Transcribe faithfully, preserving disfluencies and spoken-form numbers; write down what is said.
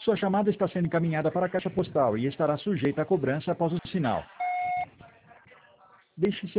Sua chamada está sendo encaminhada para a caixa postal e estará sujeita a cobrança após o sinal. Deixe seu